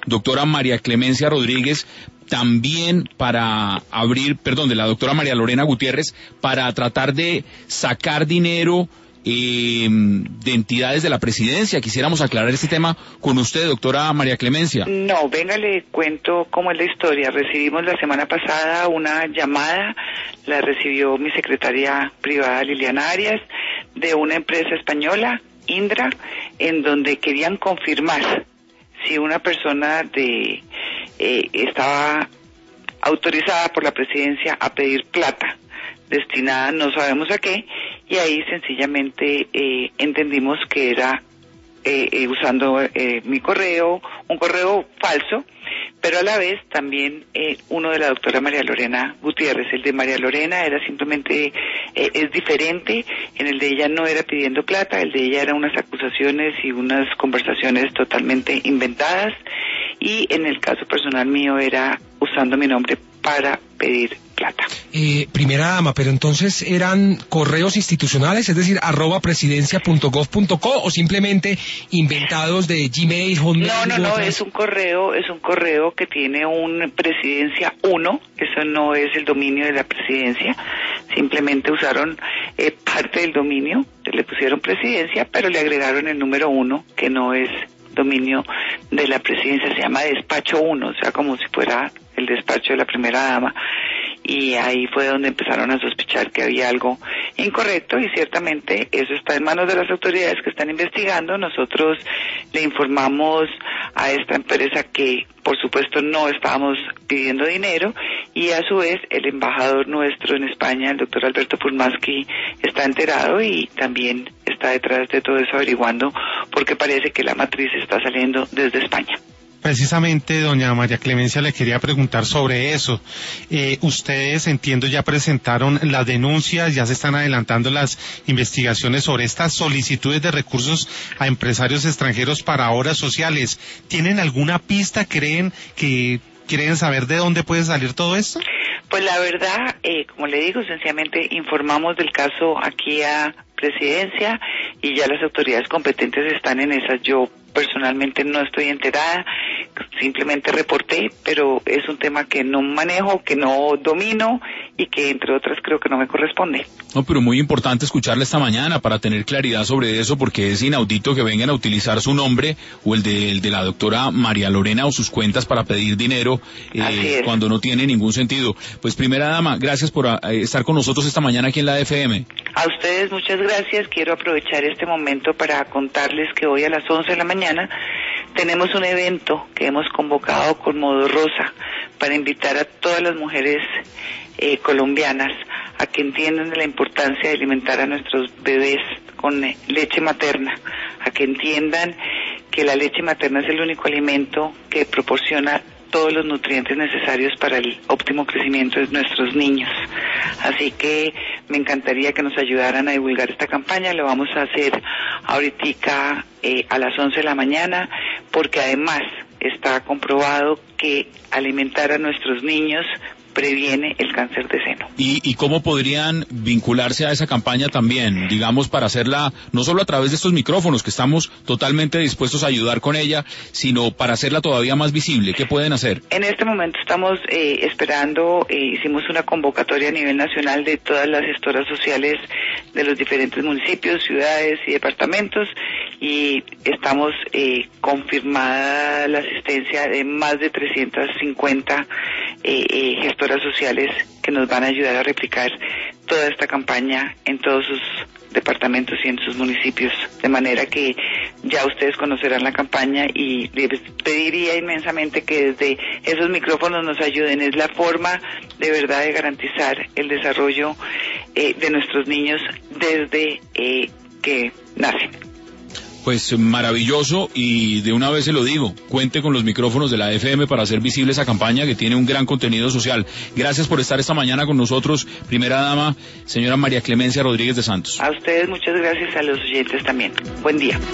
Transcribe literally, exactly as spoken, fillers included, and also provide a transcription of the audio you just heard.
doctora María Clemencia Rodríguez, también para abrir, perdón, de la doctora María Lorena Gutiérrez, para tratar de sacar dinero eh, de entidades de la presidencia. Quisiéramos aclarar este tema con usted, doctora María Clemencia. No, venga, le cuento cómo es la historia. Recibimos la semana pasada una llamada, la recibió mi secretaria privada Liliana Arias, de una empresa española, Indra, en donde querían confirmar si una persona de eh, estaba autorizada por la presidencia a pedir plata destinada no sabemos a qué, y ahí sencillamente eh, entendimos que era eh, eh, usando eh, mi correo, un correo falso, pero a la vez también eh, uno de la doctora María Lorena Gutiérrez. El de María Lorena era simplemente, eh, es diferente, en el de ella no era pidiendo plata, el de ella eran unas acusaciones y unas conversaciones totalmente inventadas, y en el caso personal mío era usando mi nombre para pedir plata. Eh, primera dama, pero entonces eran correos institucionales, es decir, arroba presidencia punto gov punto co, o simplemente inventados de Gmail, Hotmail. No, no, no, otras... es un correo, es un correo que tiene un presidencia uno, eso no es el dominio de la presidencia, simplemente usaron eh, parte del dominio, le pusieron presidencia, pero le agregaron el número uno, que no es dominio de la presidencia, se llama despacho uno, o sea, como si fuera el despacho de la primera dama, y ahí fue donde empezaron a sospechar que había algo incorrecto, y ciertamente eso está en manos de las autoridades que están investigando. Nosotros le informamos a esta empresa que por supuesto no estábamos pidiendo dinero, y a su vez el embajador nuestro en España, el doctor Alberto Pulmaski, está enterado y también está detrás de todo eso averiguando, porque parece que la matriz está saliendo desde España. Precisamente, doña María Clemencia, le quería preguntar sobre eso. Eh, ustedes, entiendo, ya presentaron las denuncias, ya se están adelantando las investigaciones sobre estas solicitudes de recursos a empresarios extranjeros para obras sociales. ¿Tienen alguna pista? ¿Creen que quieren saber de dónde puede salir todo esto? Pues la verdad, eh, como le digo, sencillamente informamos del caso aquí a Presidencia y ya las autoridades competentes están en esas. Yo personalmente no estoy enterada, simplemente reporté, pero es un tema que no manejo, que no domino y que entre otras creo que no me corresponde. No, pero muy importante escucharla esta mañana para tener claridad sobre eso, porque es inaudito que vengan a utilizar su nombre o el de, el de la doctora María Lorena o sus cuentas para pedir dinero eh, cuando no tiene ningún sentido. Pues primera dama, gracias por a, estar con nosotros esta mañana aquí en la F M. A ustedes muchas gracias. Quiero aprovechar este momento para contarles que hoy a las once de la mañana tenemos un evento que hemos convocado con Modo Rosa para invitar a todas las mujeres eh, colombianas a que entiendan de la importancia de alimentar a nuestros bebés con eh, leche materna, a que entiendan que la leche materna es el único alimento que proporciona todos los nutrientes necesarios para el óptimo crecimiento de nuestros niños. Así que me encantaría que nos ayudaran a divulgar esta campaña. Lo vamos a hacer ahorita eh, a las once de la mañana, porque además está comprobado que alimentar a nuestros niños previene el cáncer de seno. ¿Y, y cómo podrían vincularse a esa campaña también, digamos, para hacerla no solo a través de estos micrófonos, que estamos totalmente dispuestos a ayudar con ella, sino para hacerla todavía más visible? ¿Qué pueden hacer? En este momento estamos eh, esperando, eh, hicimos una convocatoria a nivel nacional de todas las gestoras sociales de los diferentes municipios, ciudades y departamentos, y estamos eh, confirmada la asistencia de más de trescientas cincuenta eh, eh, gestoras sociales que nos van a ayudar a replicar toda esta campaña en todos sus departamentos y en sus municipios, de manera que ya ustedes conocerán la campaña, y les pediría inmensamente que desde esos micrófonos nos ayuden. Es la forma de verdad de garantizar el desarrollo eh, de nuestros niños desde eh, que nacen. Pues maravilloso, y de una vez se lo digo, cuente con los micrófonos de la F M para hacer visible esa campaña que tiene un gran contenido social. Gracias por estar esta mañana con nosotros, primera dama, señora María Clemencia Rodríguez de Santos. A ustedes muchas gracias, a los oyentes también. Buen día.